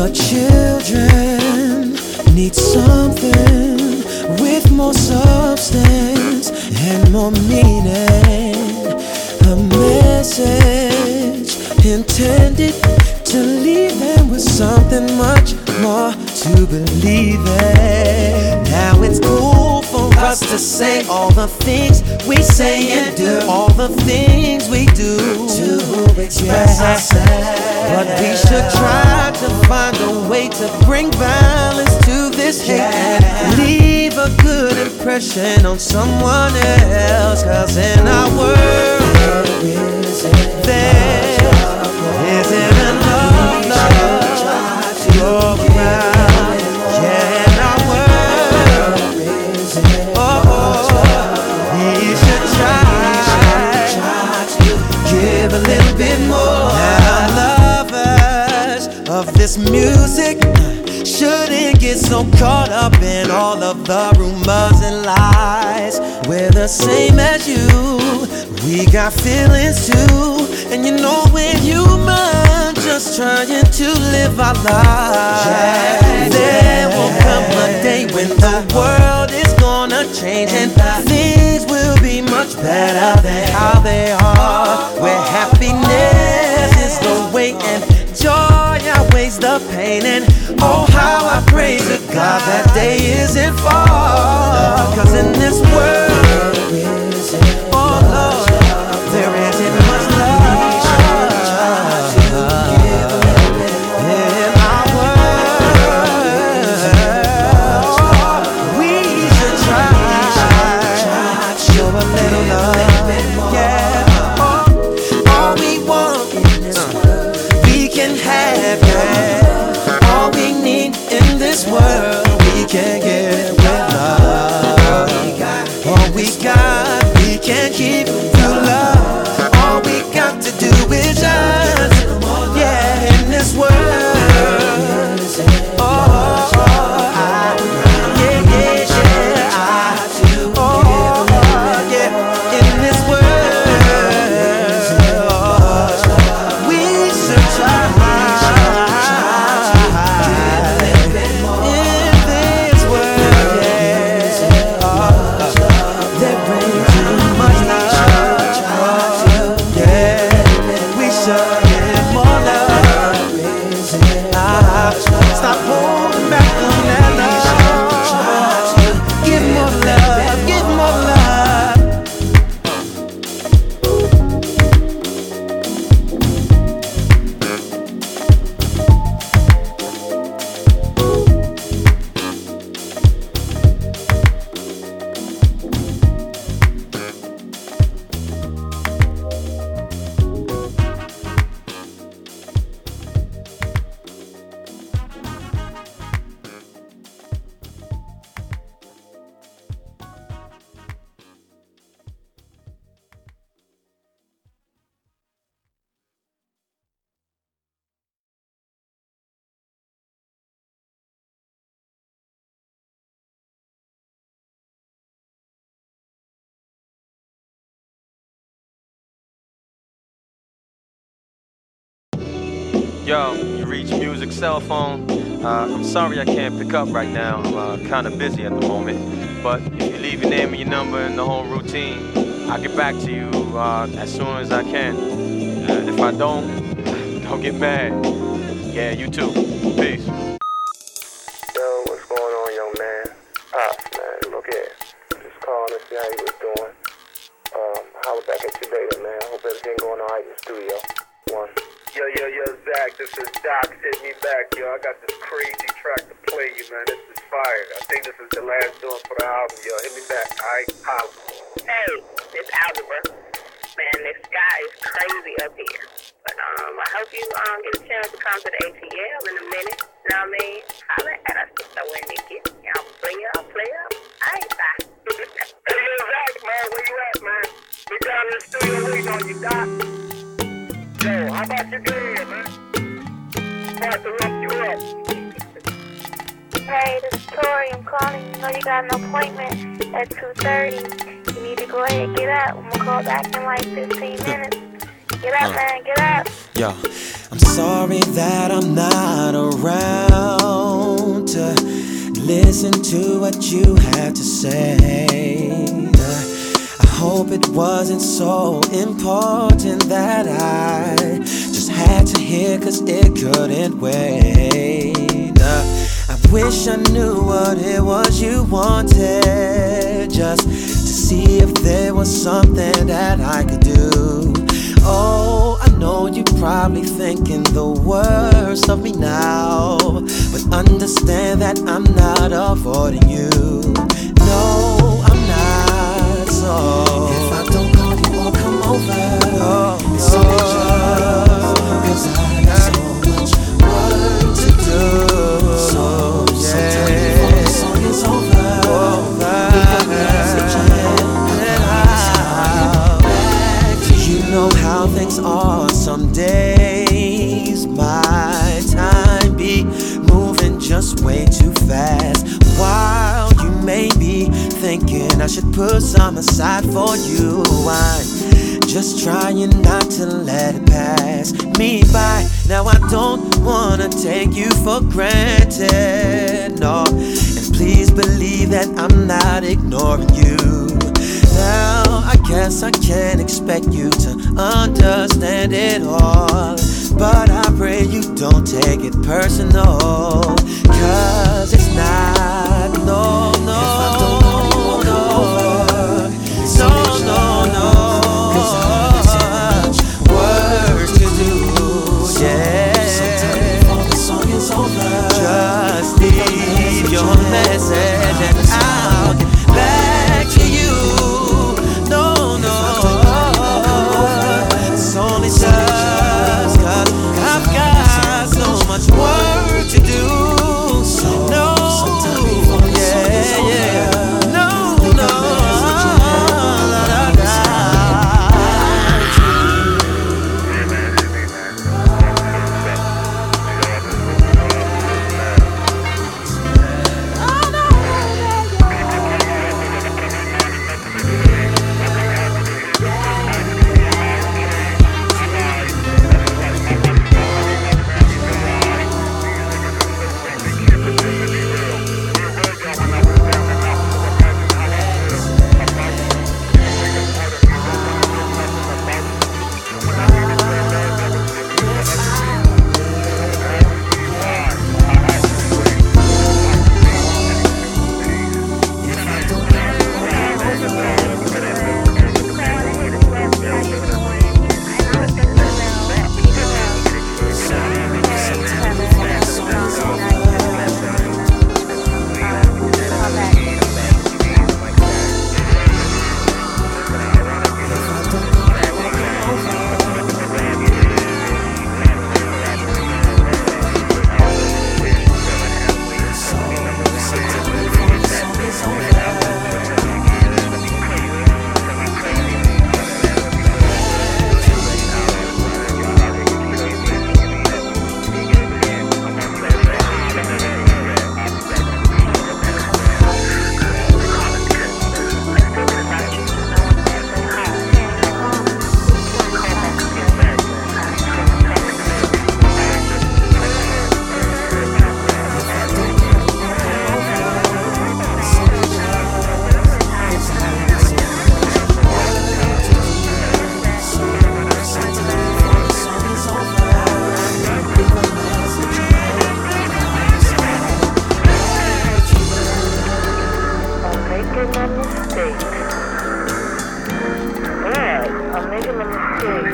The children need something with more substance and more meaning. A message intended to leave them with something much more to believe in. Now it's cool for us to say all the things we say and do, all the things we do to express ourselves. But we should try to find a way to bring balance to this hate and leave a good impression on someone else. Cause in our world there isn't enough love to go around. Yeah, in our world, we should try to give a little bit more. Now lovers of this music shouldn't get so caught up in all of the rumors and lies. We're the same as you, we got feelings too. And you know we're human, just trying to live our lives. There will come a day when the world is gonna change and things will be much better than how they are. Where happiness is the way and joy outweighs the pain. And oh, how I pray to God that day isn't far. Cause in this world, oh Lord, there isn't much love. In our world, we should try to show a little love. Yeah, all we want in this world we can have, yeah. All we need in this world we can get with love. All we got we can keep through love. All we got to do is just, yeah, in this world. Yo, you reach Music cell phone. I'm sorry I can't pick up right now. I'm kind of busy at the moment. But if you leave your name and your number and the whole routine, I'll get back to you as soon as I can. If I don't get mad. Yeah, you too. Peace. Yo, what's going on, young man? Pops, man, look here. Just calling to see how you was doing. Holler back at you later, man. Hope everything going all right in the studio. One. Yo, Zach, this is Doc. Hit me back, yo. I got this crazy track to play you, man. This is fire. I think this is the last doing for the album, yo. Hit me back, alright? Holla. Hey, it's Algebra. Man, this sky is crazy up here. But I hope you get a chance to come to the ATL in a minute. You know what I mean? Holler at us to throw in the gift. Y'all play up. Alright, bye. Hey, yo, Zach, man, where you at, man? We down in the studio waiting on you, Doc. Yo, how about you get here, man? About to look you up. Hey, this is Tori. I'm calling. You know you got an appointment at 2:30. You need to go ahead and get up. I'm gonna call back in like 15 minutes. Get up, man, get up. Yo, I'm sorry that I'm not around to listen to what you have to say. I hope it wasn't so important that I just had to hear, 'cause it couldn't wait. I wish I knew what it was you wanted, just to see if there was something that I could do. Oh, I know you're probably thinking the worst of me now, but understand that I'm not avoiding you. No, I'm not. So if I don't call you or come over, it's only just 'cause I got so much work to do. So sometimes before the song is over, leave a message and I'll back to you. Know how things are some days. My time be moving just way too fast. While you may be thinking I should put some aside for you, I'm just trying not to let it pass me by. Now I don't wanna take you for granted, no. And please believe that I'm not ignoring you. Now I guess I can't expect you to understand it all, but I pray you don't take it personal, 'cause it's not, no, no. If I don't call you or come over, no, no, no. 'Cause I got so much work to do, yeah. Sometime before the song is over, just leave your message and I'll get back to you. It's only just 'cause I've got so much work to do. No, yeah, yeah. No, no. I'm making a mistake.